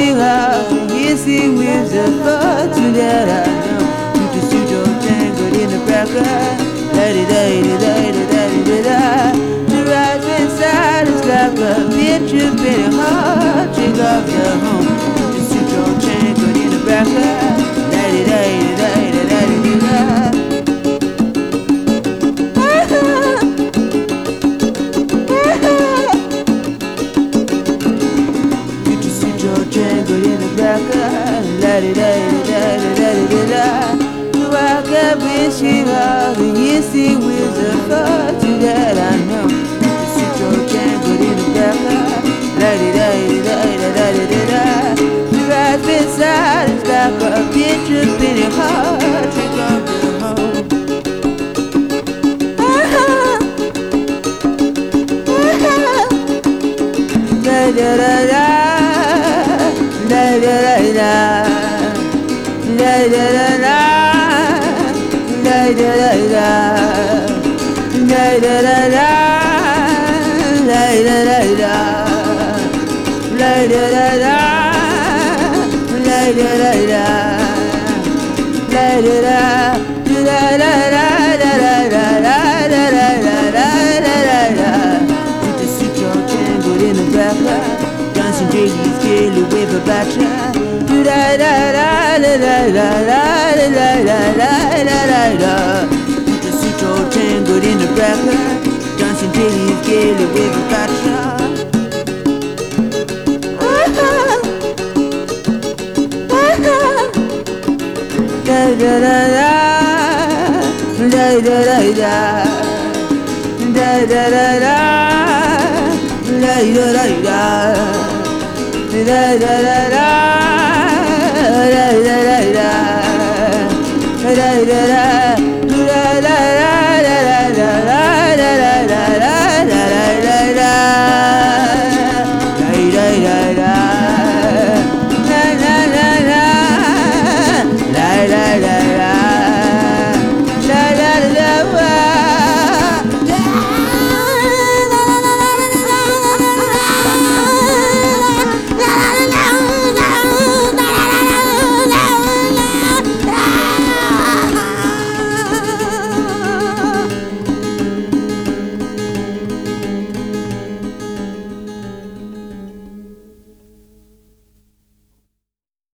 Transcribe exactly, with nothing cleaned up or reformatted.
wishing out easy with the thoughts that I know. You just see your tangled in the cracker. Da-di-da-di-da-di-da-di-da. The right inside is like a picture pretty hard. Take off the home. You just see your tangled in the cracker. Da-di-da-di-da-di-da-di-da. Jangled in the cracker, la di da di da di da di da. So I kept wishing all the easy with the thought that I know. To sit your jangled in the cracker, la di da di da di da di da. The right inside is like a picture penny hard. Take off the home. Da da da da. La la la la, la la la la, la la la la, la la la la, la la la la, la la la la, la la la la, la la la, la la la la la la la la la la. You just sit your tangled in the background. Dancing daisies, gaily wave a batra. Da da da da da da da da da da da da da. You just sit your tangled in the cracker. Dancing daisies, gaily wave a batra. Da da da da, da da da da, da da da da, da da da da. Da da da da, da da da da, da da da.